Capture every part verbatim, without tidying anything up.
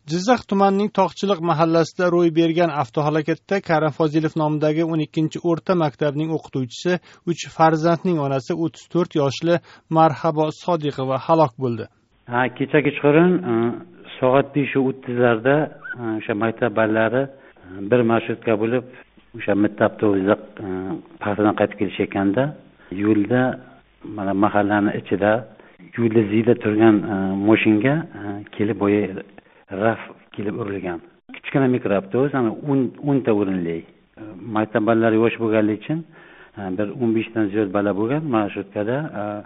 Jizzax tumanining Toqchilik mahallasida ro'y bergan avtohalokatda Karim Fozilov nomidagi o'n ikkinchi o'rta maktabning o'qituvchisi, uch farzandning onasi o'ttiz to'rt yoshli Marhabo Sodiqova halok bo'ldi. Ha, kecha kechqurun soat besh o'ttizlarda o'sha maktab ballari bir marshrutga bo'lib o'sha mitti avtobusda paxtadan qaytib kelishayotganda yo'lda mana mahallaning ichida yo'lda ziyda turgan mashinaga kelib boya raf kelib urilgan. Kichkina mikroavtobus, ana o'n ta o'rinli. Maktab ballari yosh bo'lganligi uchun bir o'n besh dan ziyod bala bo'lgan marshrutkada.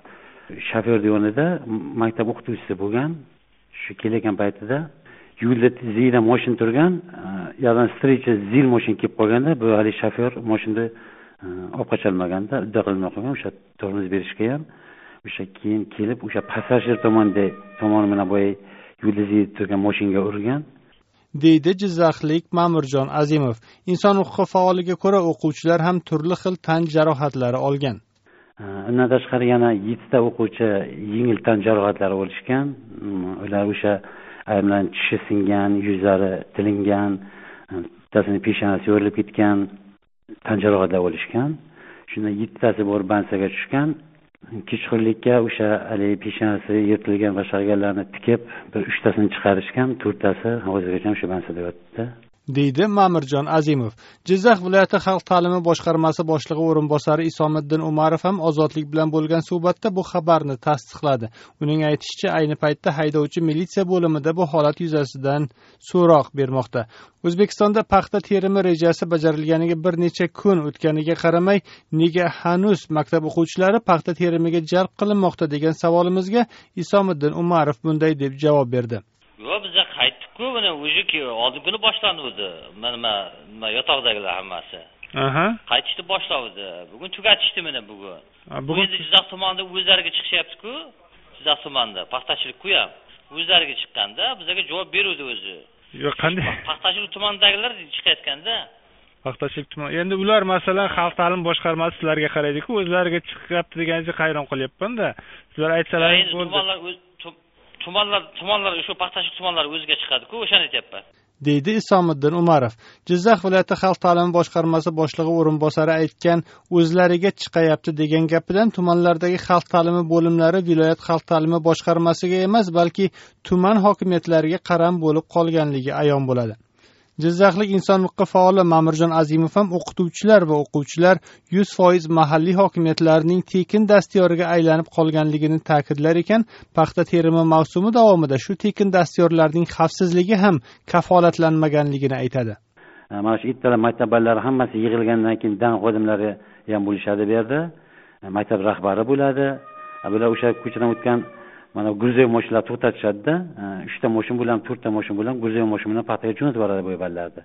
Shofyor yonida maktab o'qituvchisi bo'lgan. Shu kelayotgan paytida yo'lda ziyda mashina turgan, yo'ldan встреча zil mashina kelib qolganda, bu hali shofyor mashinada olib qocholmaganda, udda qilmay qolgan, o'sha tormoz berishga ham o'sha keyin kelib o'sha passajir tomonda tomoni bilan bo'y yo'lda ziyda turgan mashinaga urgan, deydi Jizzaxlik Ma'murjon Azimov. Inson huquqi faoliga ko'ra, o'quvchilar ham turli xil tan jarohatlari olgan. Undan tashqari yana yetti ta o'quvchi yengil tan jarohatlari olishgan. Ular o'sha ayrimlarning tishi singan, yuzlari tilingan, bittasining peshonasi yorilib ketgan, tan jarohatlari olishgan. Shundan yettitasi bor bansaga tushgan. Kechqurunlikka o'sha hali peshonasi yirtilgan va shargallarni tikib, bir uchtasini chiqarishgan, to'rttasi hozirgacha shu bansada yotibdi, deydi Ma'murjon Azimov. Jizzax viloyati xalq ta'limi boshqarmasi boshlig'i o'rinbosari Isomiddin Umarov ham Ozodlik bilan bo'lgan suhbatda bu xabarni tasdiqladi. Uning aytishicha, ayni paytda haydovchi militsiya bo'limida bu holat yuzasidan so'roq bermoqda. O'zbekistonda paxta terimi rejasi bajarilganiga bir necha kun o'tganiga qaramay, nega hanuz maktab o'quvchilari paxta terimiga jalb qilinmoqda degan savolimizga Isomiddin Umarov bunday deb javob berdi. Yo'q, biz qaytdik-ku, mana o'zi oldin kuni boshlandi. Mana mana yotoqdagilar hammasi. Aha. Qaytishni boshladi. Bugun tugatishdi mana bugun. Bugun Jizzax tumanida o'zlariga chiqishyapti-ku. Jizzax tumanida paxtachilik-ku ham o'zlariga chiqqanda bizga javob beruvdi o'zi. Yo'q, qanday? Paxtachilik tumanidagilar chiqayotganda. Paxtachilik tumani. Endi ular masalan xalq ta'lim boshqarmasi sizlarga qaraydi-ku, o'zlariga chiqyapti deganingizga hayron qolyapman-da. Sizlar aytsalaringiz bo'ldi. Tumanlar, tumanlar, shu paxtachilik tumanlari o'ziga chiqadi-ku, o'shani aytyapman, deydi Isomiddin Umarov. Jizzax viloyati xalq ta'limi boshqarmasi boshlig'i o'rinbosari aytgan o'zlariga chiqayapti degan gapidan tumanlardagi xalq ta'limi bo'limlari viloyat xalq ta'limi boshqarmasiga emas, balki tuman hokimiyatlariga qaram bo'lib qolganligi ayon bo'ladi. Jizzaxlik inson huquqi faoli Ma'murjon Azimov ham o'qituvchilar va o'quvchilar yuz foiz mahalliy hokimiyatlarning tekin dastiyoriga aylanib qolganligini ta'kidlar ekan, paxta terimi mavsumi davomida shu tekin dastyorlarning xavfsizligi ham kafolatlanmaganligini aytadi. Mana shu ikkala maktab ballari hammasi yig'ilgandan keyin dan xodimlari ham bo'lishadi bu yerda. Maktab rahbari bo'ladi. Bular o'sha ko'chadan o'tgan mana gruzoy mashinalar to'xtatishadi-da, uchta mashina bilan, to'rtta mashina bilan gruzoy mashina bilan paxtaga jo'natib boradi bu ballarda.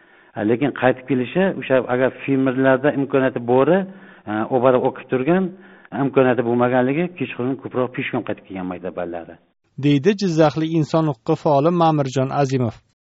Lekin qaytib kelishi o'sha agar fermerlarda imkoniyati bori, obara o'qib turgan, imkoniyati bo'lmaganligi kechqurun ko'proq peshkom qaytib kelgan maktab ballari, deydi Jizzaxlik inson huquqi faoli Ma'murjon Azimov.